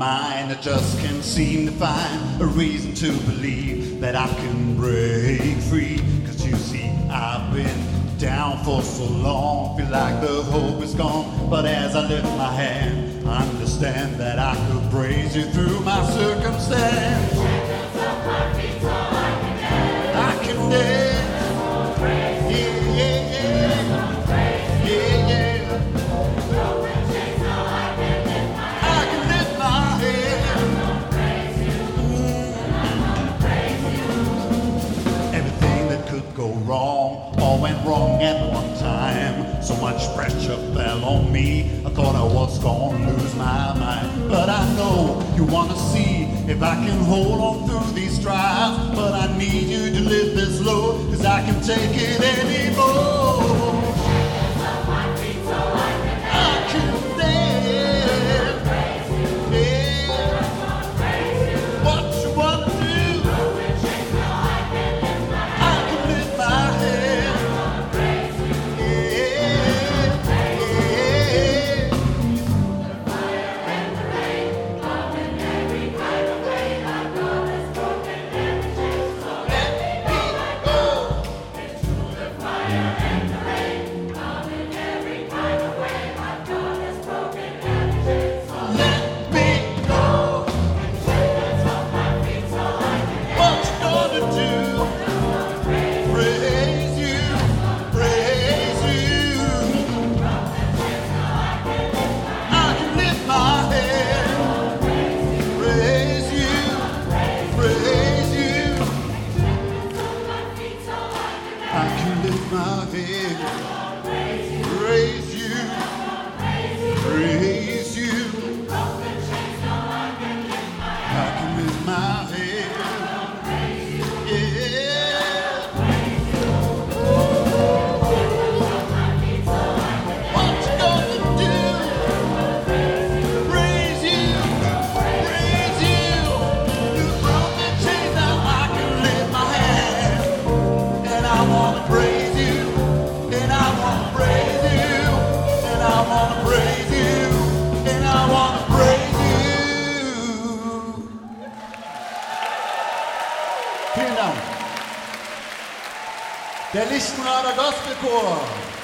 mind that just can't seem to find a reason to believe that I can break free. Cause you see, I've been down for so long, feel like the hope is gone. But as I lift my hand, I understand that I could praise you through my circumstance. I can dance. Go wrong, all went wrong at one time. So much pressure fell on me, I thought I was gonna lose my mind. But I know you wanna see if I can hold on through these trials. But I need you to lift this load, cause I can take it anymore. I can lift my head, praise you, praise you. I can lift my head, yeah. What you gonna do? Praise you, praise you. You broke the chains, now I can lift my hand. And I wanna praise you, and I wanna praise you, and I wanna praise you, and I wanna praise you. Vielen Dank. Der Lichtenrader Gospelchor.